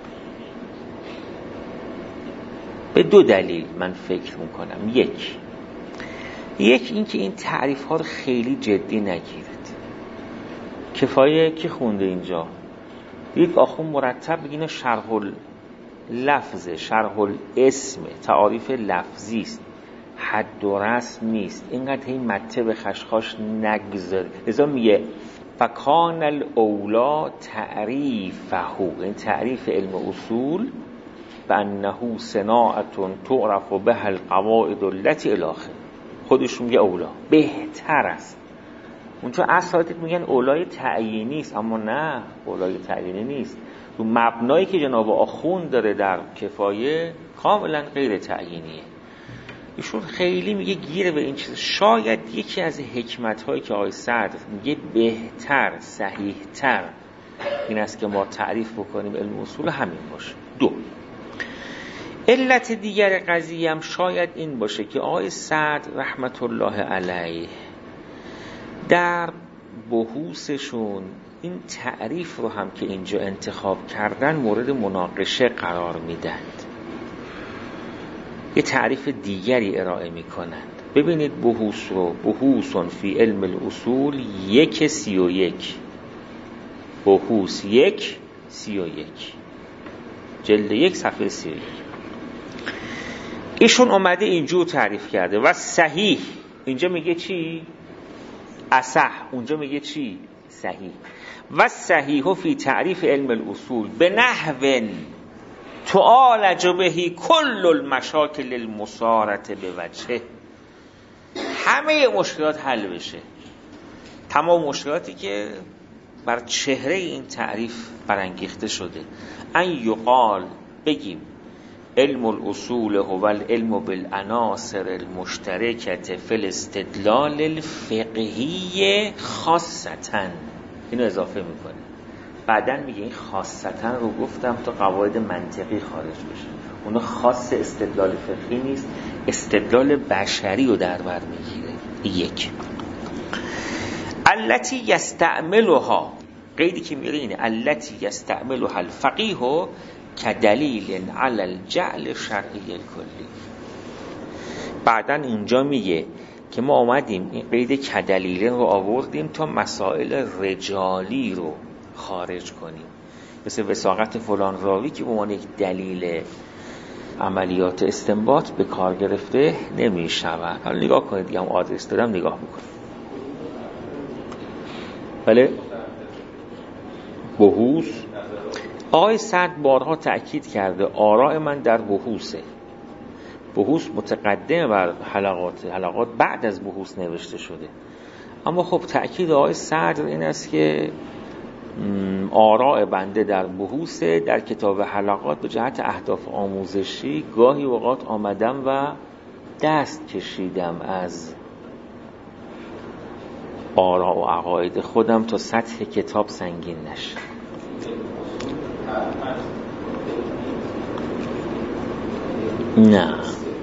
به دو دلیل من فکر میکنم. یک یک این که این تعریف ها رو خیلی جدی نگیرید. کفایه کی خونده اینجا؟ یک آخون مرتب بگینه شرح اللفظ، شرح الاسم، تعاریف لفظی است، حد و رسم نیست. اینقدر این مته به خشخاش نگذار. لذا میگه فکان الاولا تعریفه، این تعریف علم اصول، بانه صناعه تعرف بها القواعد التي الی آخره. خودشون میگه اولا بهتر است. اونجا اساتید میگن اولای تعیینی است، اما نه، اولای تعیینی نیست. رو مبنایی که جناب آخوند داره در کفایه کاملا غیر تعیینیه. ایشون خیلی میگه گیره به این چیز. شاید یکی از حکمت هایی که آقای سعد میگه بهتر، صحیح تر این است که ما تعریف بکنیم علم اصول همین باشه. دو، علت دیگر قضیه هم شاید این باشه که آقای سعد رحمت الله علیه در بحوثشون این تعریف رو هم که اینجا انتخاب کردن مورد مناقشه قرار میدند، یه تعریف دیگری ارائه میکنند. ببینید بحوث رو، بحوث فی علم الاصول یک سی و یک، بحوث یک سی و یک، جلد یک صفحه سی و یک. ایشون اومده اینجور تعریف کرده و صحیح اینجا میگه چی؟ اصح اونجا میگه چی؟ صحیح. و صحیح فی تعریف علم الاصول به نحو تعالج بهی کل المشاکل المسارة به وجهه، همه مشکلات حل بشه، تمام مشکلاتی که بر چهره این تعریف برانگیخته شده. ان یقال بگیم علم الاصول هو العلم بالعناصر المشترکه فی الاستدلال الفقهی خاصتا. اینو اضافه میکنه، بعدن میگه این خاصتا رو گفتم تا قواعد منطقی خارج بشه. اون خاص استدلال فقهی نیست، استدلال بشری رو در بر میگیره. یک، التی یستعملها، قیدی که میگه اینه التی یستعملها الفقیه کدلیل علی الجعل شرعی الکلی. بعدن اینجا میگه که ما آمدیم این قید کدلیل رو آوردیم تا مسائل رجالی رو خارج کنیم، مثل وثاقت فلان راوی که به عنوان یک دلیل عملیات استنباط به کار گرفته نمی شود. حالا نگاه کنید دیگه، هم آدرس دادم نگاه میکنید. بله بحوث آقای سعد بارها تأکید کرده آراء من در بحوثه. بحوث متقدم بر حلقات، حلقات بعد از بحوث نوشته شده. اما خب تأکید آقای سعد این است که آراء بنده در بحوث، در کتاب حلقات به جهت اهداف آموزشی گاهی اوقات آمدم و دست کشیدم از آراء و عقاید خودم تا سطح کتاب سنگین نشه. نه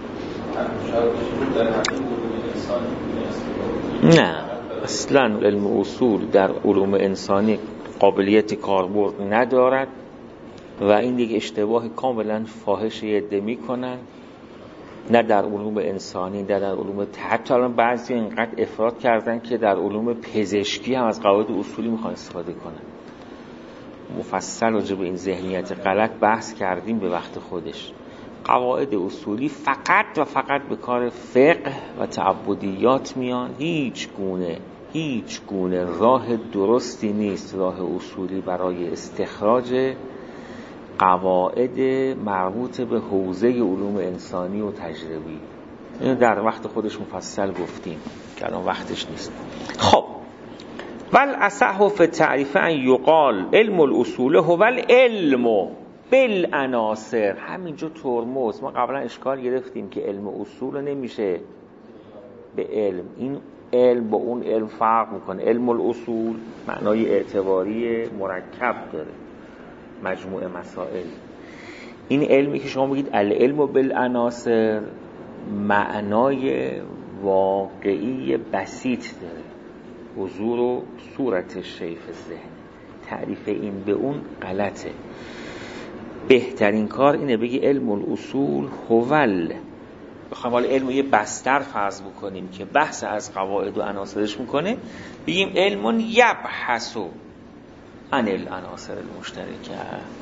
نه اصلا علم اصول در علوم انسانی قابلیت کاربرد ندارد و این دیگه اشتباه کاملا فاحش عده میکنن، نه در علوم انسانی نه در علوم، حتی الان بعضی اینقدر افراط کردن که در علوم پزشکی هم از قواعد اصولی میخوان استفاده کنن. مفصل راجع به این ذهنیت غلط بحث کردیم به وقت خودش. قواعد اصولی فقط و فقط به کار فقه و تعبدیات میان. هیچ گونه هیچ گونه راه درستی نیست راه اصولی برای استخراج قواعد مربوط به حوزه علوم انسانی و تجربی. اینو در وقت خودش مفصل گفتیم که الان وقتش نیست. خب ول اصح فی التعریف ان یقال علم الاصول هو العلم بالعناصر. همینجا ترمز. ما قبلا اشکال گرفتیم که علم اصول نمیشه به علم، این علم با اون علم فرق میکنه. علم الاصول معنای اعتباری مرکب داره، مجموعه مسائل. این علمی که شما بگید العلم بالعناصر معنای واقعی بسیط داره، حضور و صورت شیف ذهن. تعریف این به اون غلطه. بهترین کار اینه بگی علم الاصول هوال. بخوایم حالا علم یه بستر فرض بکنیم که بحث از قواعد و عناصرش میکنه، بگیم علم یبحث عن العناصر المشترکه.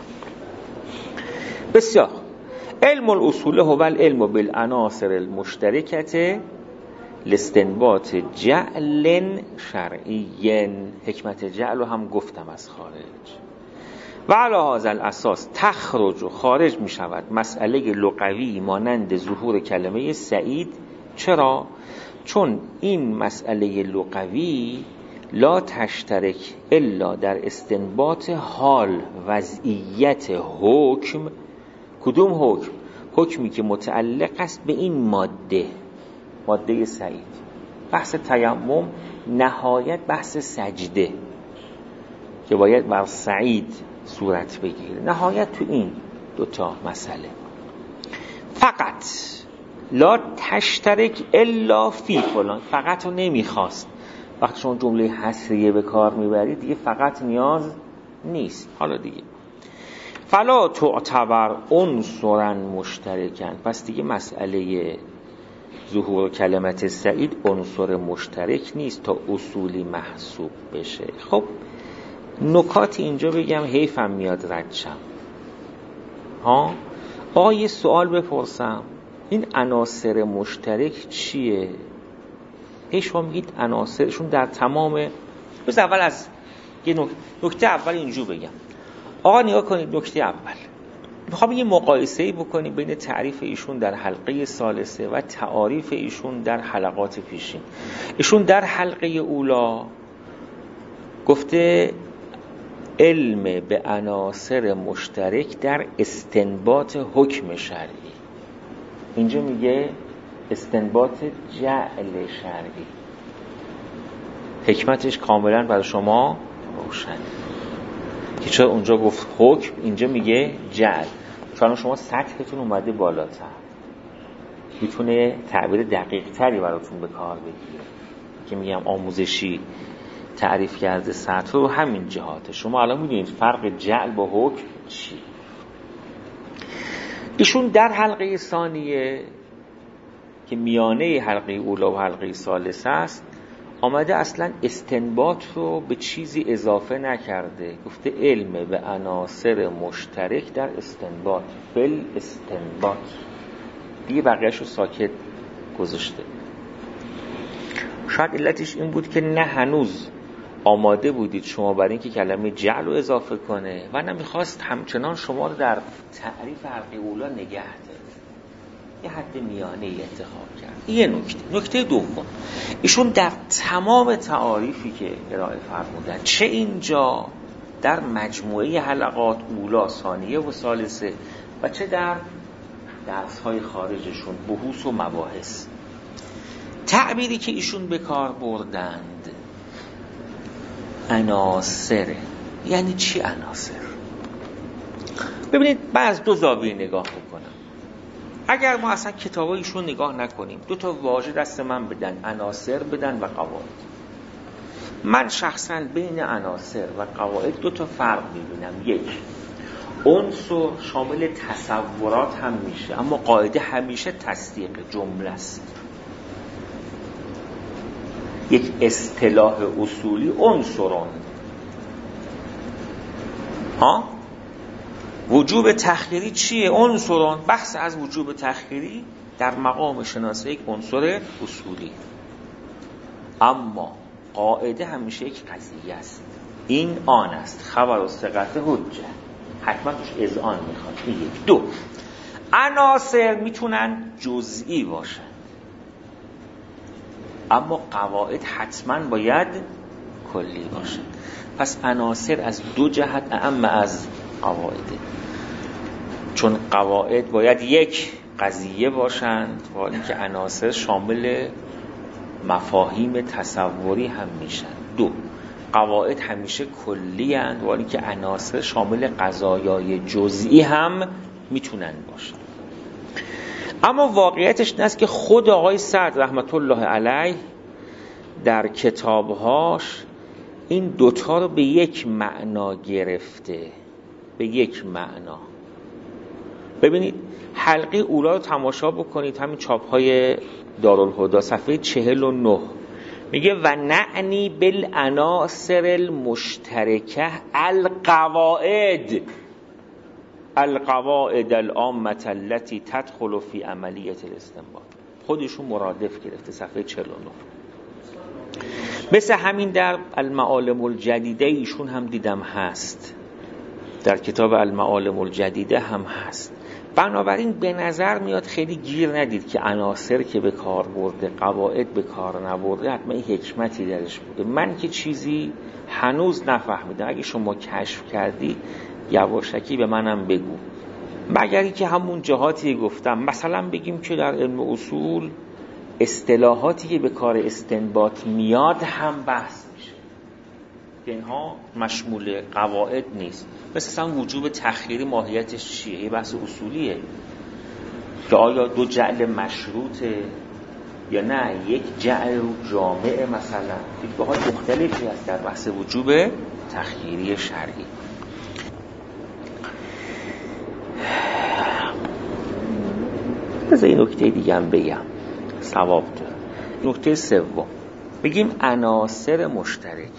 بسیار. علم الاصول هو العلم بالعناصر المشترکه لاستنباط جعل شرعی. حکمت جعل رو هم گفتم از خارج. و علی هذا الاساس تخرج و خارج می شود مسئله لغوی مانند ظهور کلمه سعید. چرا؟ چون این مسئله لغوی لا تشترک الا در استنباط حال وضعیت حکم. کدوم حکم؟ حکمی که متعلق است به این ماده، ماده سعید. بحث تیمم نهایت بحث سجده که باید بر سعید صورت بگیره، نهایت تو این دوتا مسئله. فقط لا تشترک الا فی فلان. فقط رو نمیخواست. وقتی شما جمله حصریه به کار میبرید دیگه فقط نیاز نیست. حالا دیگه فلا تعتبر عنصرا مشترکن. پس دیگه مسئله ظهور کلمت سعید عنصر مشترک نیست تا اصولی محسوب بشه. خب نکات اینجا بگم، حیفم میاد رد شم. ها آقا یه سوال بپرسم، این عناصر مشترک چیه؟ هی شما میگید عناصرشون در تمام. بس اول از یه نکته اول اینجور بگم. آقا نگاه کنید، نکته اول میخوام یه مقایسه‌ای بکنیم بین تعریف ایشون در حلقه ثالثه و تعاریف ایشون در حلقات پیشین. ایشون در حلقه اولا گفته علم به عناصر مشترک در استنباط حکم شرعی. اینجا میگه استنباط جعل شرعی. حکمتش کاملا برای شما روشنه که چرا اونجا گفت حکم، اینجا میگه جعل. چون شما سطحتون اومده بالاتر، میتونه تعبیر دقیق تری براتون به کار بگیره که میگم آموزشی تعریف کرده سطح رو همین جهاته. شما الان میدونید فرق جعل با حکم چی. ایشون در حلقه ثانیه که میانه حلقه اولا و حلقه ثالثه است آمده اصلا استنباط رو به چیزی اضافه نکرده، گفته علم به عناصر مشترک در استنباط، بل استنباط دیگه بقیه‌شو ساکت گذاشته. شاید علتش این بود که نه هنوز آماده بودید شما برای اینکه کلمه جعل رو اضافه کنه و نمیخواست همچنان شما رو در تعریف حلقه اولا نگه داره، یه حد میانه ای انتخاب کرد. یه نکته. نکته دوم، ایشون در تمام تعاریفی که ارائه فرمودن، چه اینجا در مجموعه حلقات اولا، ثانیه و ثالثه و چه در درس‌های خارجشون، بحوث و مباحث، تعبیری که ایشون به کار بردند عناصر. یعنی چی عناصر؟ ببینید من از دو زاویه نگاه بکنم. اگر ما اصلا کتابایشون نگاه نکنیم، دو تا واژه دست من بدن، عناصر بدن و قواعد، من شخصا بین عناصر و قواعد دو تا فرق می‌بینم. یک، عنصر شامل تصورات هم میشه، اما قاعده همیشه تصدیق جمله است. یک اصطلاح اصولی عنصران. ها وجوب تخییری چیه؟ عنصران. بحث از وجوب تخییری در مقام شناسه یک عنصر اصولی، اما قاعده همیشه یک قضیه است. این آن است خبر و ثقت حجه. حتما توش اذعان میخواد. این یک. دو، عناصر میتونن جزئی باشن اما قواعد حتما باید کلی باشن. پس عناصر از دو جهت اعم از قواعده، چون قواعد باید یک قضیه باشند و اینکه عناصر شامل مفاهیم تصوری هم میشن. دو، قواعد همیشه کلی اند و اینکه عناصر شامل قضایای جزئی هم میتونن باشن. اما واقعیتش این است که خود آقای سعد رحمت الله علیه در کتابهاش این دوتا رو به یک معنا گرفته، به یک معنا. ببینید حلقه اولا رو تماشا بکنید، همین چاپ‌های دارالهدی صفحه چهل و نه میگه و نعنی بالعناصر المشترکه القواعد القواعد العامه التي تدخل في عملیه الاستنباط. خودشون مرادف گرفته صفحه چهل و نه. مثل همین در المعالم الجدیده ایشون هم دیدم هست، در کتاب المعالم الجدیده هم هست. بنابراین به نظر میاد خیلی گیر ندید که عناصر که به کار برده قواعد به کار نبرده حتما حکمتی درش بوده. من که چیزی هنوز نفهمیدم، اگه شما کشف کردی یواشکی به منم بگو. مگر اینکه همون جهاتی گفتم، مثلا بگیم که در علم اصول اصطلاحاتی که به کار استنباط میاد هم بحث میشه که اینها مشمول قواعد نیست. مثلا وجوب تخییری ماهیتش چیه؟ یه بحث اصولیه که آیا دو جعل مشروطه یا نه یک جعل رو جامعه. مثلا دیدگاه‌های مختلفی هست در بحث وجوب تخییری شرعی. بذار این نکته دیگه هم بگم، ثواب داره. نکته سوم بگیم عناصر مشترک.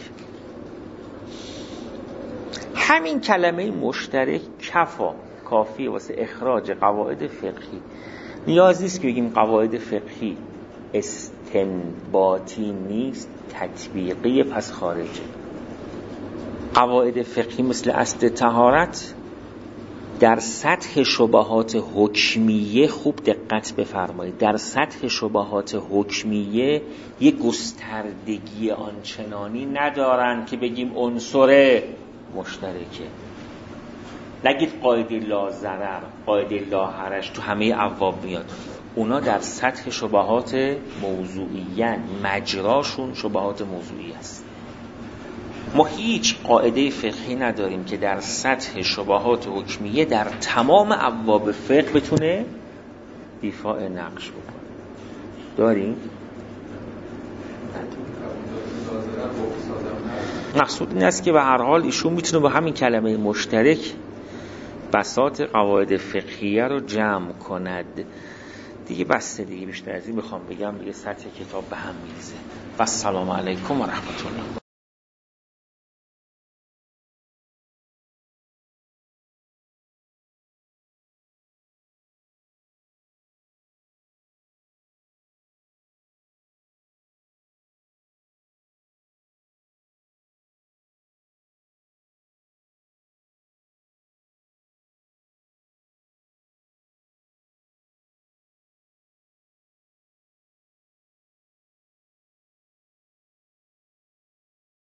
همین کلمه مشترک کفا کافیه واسه اخراج قواعد فقهی. نیاز نیست که بگیم قواعد فقهی استنباطی نیست، تطبیقی، پس خارجه. قواعد فقهی مثل اصل طهارت در سطح شبهات حکمیه، خوب دقت بفرمایید، در سطح شبهات حکمیه یک گستردگی آنچنانی ندارن که بگیم عنصر مشترکه. نگید قاعده لا ضرر، قاعده لا حرج تو همه ابواب میاد. اونا در سطح شبهات موضوعیان، مجراشون شبهات موضوعی است. ما هیچ قاعده فقهی نداریم که در سطح شبهات حکمیه در تمام ابواب فقه بتونه دیفاع نقش بکنه. داریم؟ مقصود این است که به هر حال ایشون میتونه با همین کلمه مشترک بساط قواعد فقهیه رو جمع کند. دیگه بسته، دیگه بیشتر از این بخوام بگم دیگه سطح کتاب به هم میریزه. و السلام علیکم و رحمت الله.